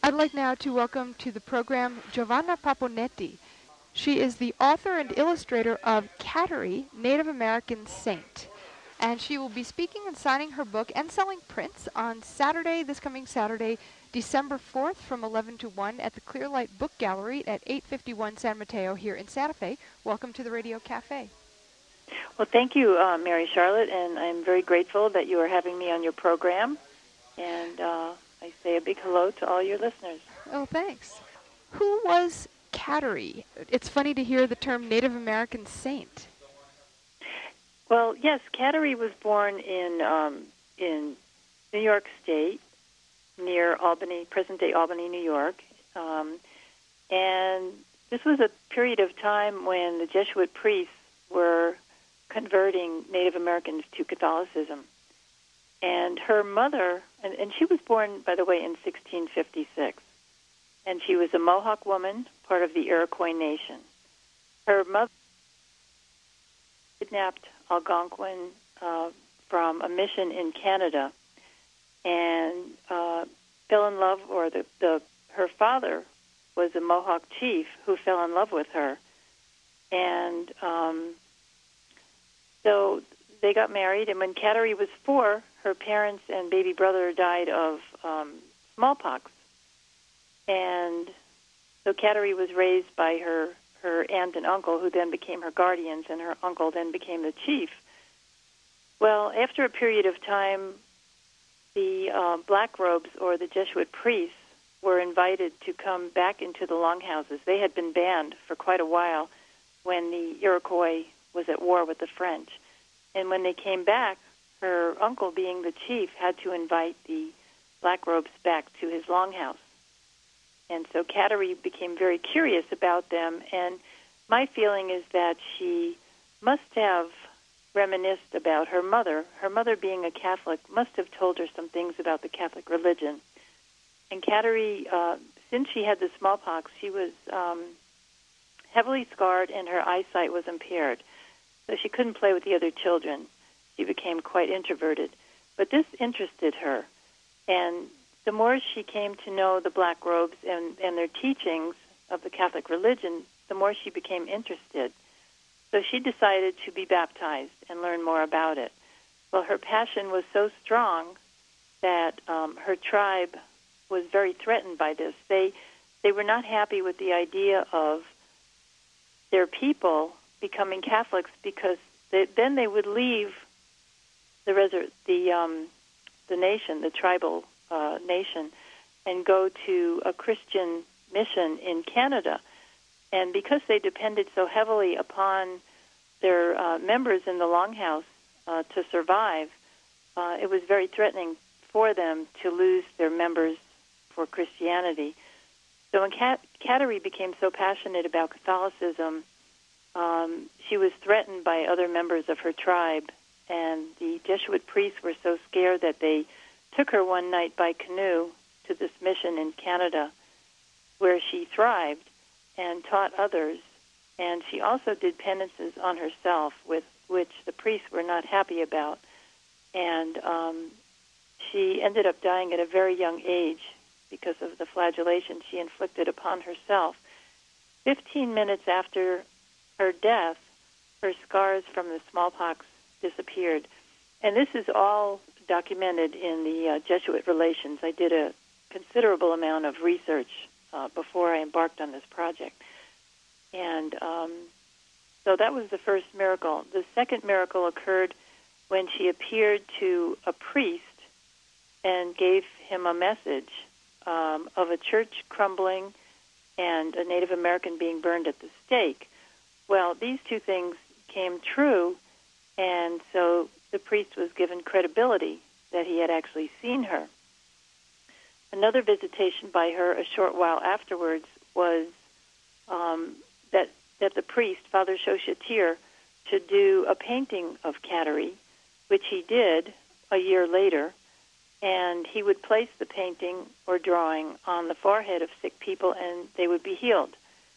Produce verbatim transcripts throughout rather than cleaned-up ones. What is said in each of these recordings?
I'd like now to welcome to the program Giovanna Paponetti. She is the author and illustrator of Cattery, Native American Saint. And she will be speaking and signing her book and selling prints on Saturday, this coming Saturday, December fourth from eleven to one at the Clearlight Book Gallery at eight fifty-one San Mateo here in Santa Fe. Welcome to the Radio Cafe. Well, thank you, uh, Mary Charlotte, and I'm very grateful that you are having me on your program. And uh, I say a big hello to all your listeners. Oh, thanks. Who was Cattery? It's funny to hear the term Native American Saint. Well, yes, Cattery was born in um, in New York State, near Albany, present-day Albany, New York. Um, and this was a period of time when the Jesuit priests were converting Native Americans to Catholicism. And her mother, and, and she was born, by the way, in sixteen fifty-six. And she was a Mohawk woman, part of the Iroquois Nation. Her mother kidnapped Algonquin uh, from a mission in Canada and uh, fell in love, or the, the her father was a Mohawk chief who fell in love with her. And um, so they got married, and when Cattery was four, her parents and baby brother died of um, smallpox. And so Cattery was raised by her, her aunt and uncle, who then became her guardians, and her uncle then became the chief. Well, after a period of time, the uh, black robes, or the Jesuit priests, were invited to come back into the longhouses. They had been banned for quite a while when the Iroquois was at war with the French. And when they came back, her uncle, being the chief, had to invite the black robes back to his longhouse. And so Cattery became very curious about them, and my feeling is that she must have reminisced about her mother. Her mother, being a Catholic, must have told her some things about the Catholic religion. And Cattery, uh, since she had the smallpox, she was um, heavily scarred, and her eyesight was impaired. So she couldn't play with the other children. She became quite introverted. But this interested her, and the more she came to know the black robes and, and their teachings of the Catholic religion, the more she became interested. So she decided to be baptized and learn more about it. Well, her passion was so strong that um, her tribe was very threatened by this. They they were not happy with the idea of their people becoming Catholics, because they, then they would leave the resor- the um, the nation, the tribal Uh, nation, and go to a Christian mission in Canada. And because they depended so heavily upon their uh, members in the longhouse uh, to survive, uh, it was very threatening for them to lose their members for Christianity. So when Cat- Cattery became so passionate about Catholicism, um, she was threatened by other members of her tribe, and the Jesuit priests were so scared that they took her one night by canoe to this mission in Canada, where she thrived and taught others. And she also did penances on herself, with which the priests were not happy about. And um, she ended up dying at a very young age because of the flagellation she inflicted upon herself. Fifteen minutes after her death, her scars from the smallpox disappeared. And this is all documented in the uh, Jesuit Relations. I did a considerable amount of research uh, before I embarked on this project. And um, so that was the first miracle. The second miracle occurred when she appeared to a priest and gave him a message um, of a church crumbling and a Native American being burned at the stake. Well, these two things came true, and so the priest was given credibility that he had actually seen her. Another visitation by her a short while afterwards was um, that that the priest, Father Chauchetier, should do a painting of Cattery, which he did a year later, and he would place the painting or drawing on the forehead of sick people, and they would be healed.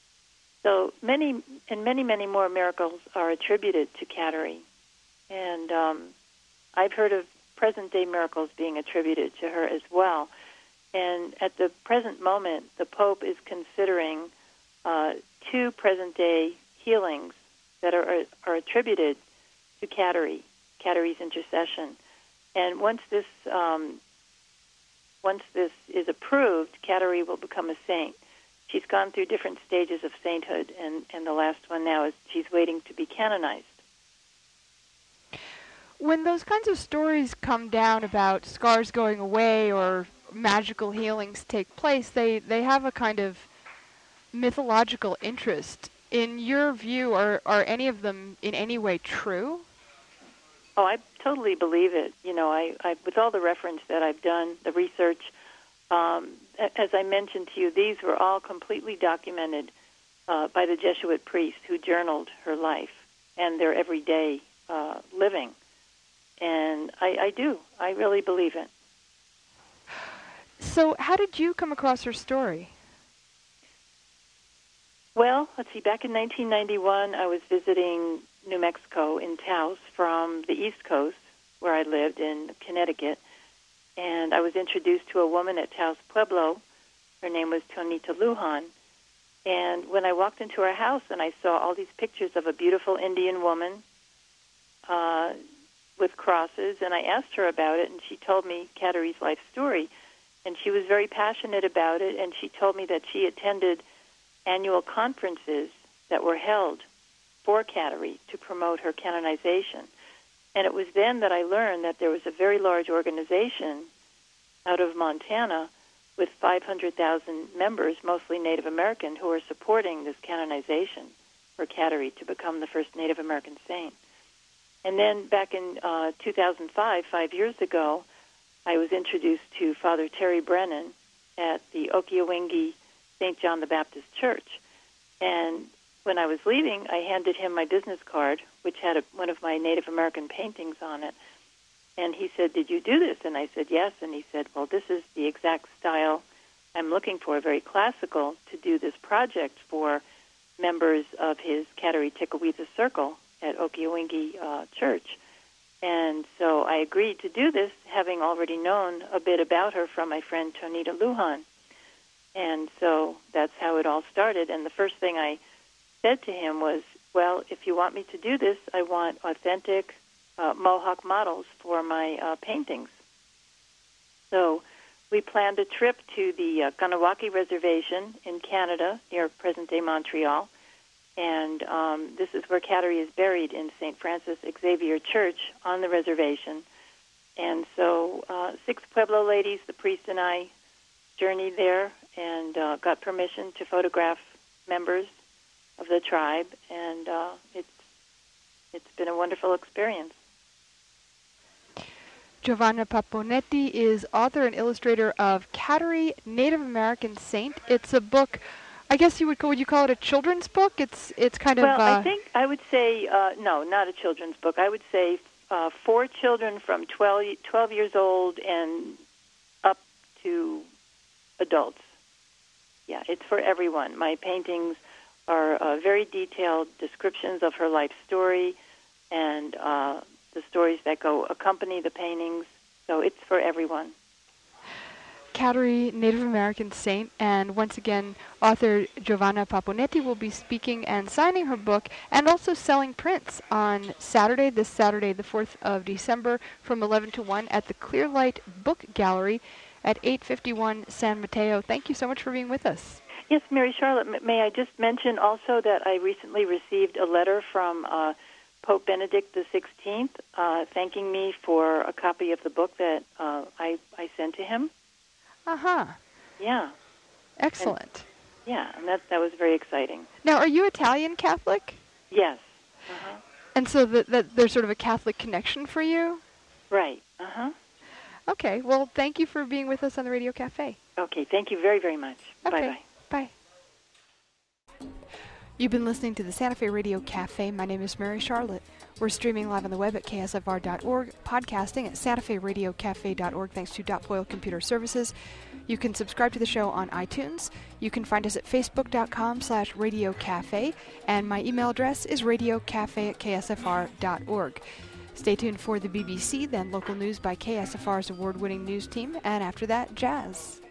So many and many, many more miracles are attributed to Cattery. And um, I've heard of present-day miracles being attributed to her as well. And at the present moment, the Pope is considering uh, two present-day healings that are, are, are attributed to Kateri, Kateri's intercession. And once this um, once this is approved, Kateri will become a saint. She's gone through different stages of sainthood, and, and the last one now is she's waiting to be canonized. When those kinds of stories come down about scars going away or magical healings take place, they, they have a kind of mythological interest. In your view, are, are any of them in any way true? Oh, I totally believe it. You know, I, I with all the reference that I've done, the research, um, as I mentioned to you, these were all completely documented uh, by the Jesuit priests who journaled her life and their everyday uh, living. And I, I do. I really believe it. So how did you come across her story? Well, let's see, back in nineteen ninety-one, I was visiting New Mexico in Taos from the East Coast, where I lived in Connecticut, and I was introduced to a woman at Taos Pueblo. Her name was Tonita Lujan, and when I walked into her house and I saw all these pictures of a beautiful Indian woman uh, with crosses, and I asked her about it, and she told me Kateri's life story, and she was very passionate about it, and she told me that she attended annual conferences that were held for Kateri to promote her canonization. And it was then that I learned that there was a very large organization out of Montana with five hundred thousand members, mostly Native American, who are supporting this canonization for Kateri to become the first Native American saint. And then back in uh, two thousand five, five years ago, I was introduced to Father Terry Brennan at the Okiawingi Saint John the Baptist Church. And when I was leaving, I handed him my business card, which had a, one of my Native American paintings on it. And he said, "Did you do this?" And I said, "Yes." And he said, "Well, this is the exact style I'm looking for, very classical, to do this project for members of his Kateri Tekakwitha Circle at Okiawingi uh, Church." And so I agreed to do this, having already known a bit about her from my friend Tonita Lujan. And so that's how it all started. And the first thing I said to him was, well, if you want me to do this, I want authentic uh, Mohawk models for my uh, paintings. So we planned a trip to the uh, Kahnawake Reservation in Canada, near present-day Montreal. And um, this is where Kateri is buried, in Saint Francis Xavier Church on the reservation. And so uh, six Pueblo ladies, the priest and I, journeyed there and uh, got permission to photograph members of the tribe, and uh, it's it's been a wonderful experience. Giovanna Paponetti is author and illustrator of Kateri, Native American Saint. It's a book, I guess you would would you call it a children's book? It's it's kind well, of... Well, uh, I think I would say, uh, no, not a children's book. I would say uh, for children from twelve, twelve years old and up to adults. Yeah, it's for everyone. My paintings are uh, very detailed descriptions of her life story and uh, the stories that go accompany the paintings. So it's for everyone. Kateri, Native American Saint, and once again, author Giovanna Paponetti will be speaking and signing her book and also selling prints on Saturday, this Saturday, the fourth of December, from eleven to one at the Clearlight Book Gallery at eight fifty-one San Mateo. Thank you so much for being with us. Yes, Mary Charlotte, may I just mention also that I recently received a letter from uh, Pope Benedict the sixteenth uh, thanking me for a copy of the book that uh, I, I sent to him. Uh-huh. Yeah. Excellent. And, yeah, and that, that was very exciting. Now, are you Italian Catholic? Yes. Uh-huh. And so that the, there's sort of a Catholic connection for you? Right. Uh-huh. Okay. Well, thank you for being with us on the Radio Cafe. Okay. Thank you very, very much. Okay. Bye-bye. Bye. You've been listening to the Santa Fe Radio Cafe. My name is Mary Charlotte. We're streaming live on the web at K S F R dot org, podcasting at santa fe radio cafe dot org thanks to Dot Foil Computer Services. You can subscribe to the show on iTunes. You can find us at facebook.com slash Radio Cafe, and my email address is radiocafe at K S F R dot org. Stay tuned for the B B C, then local news by K S F R's award-winning news team, and after that, jazz.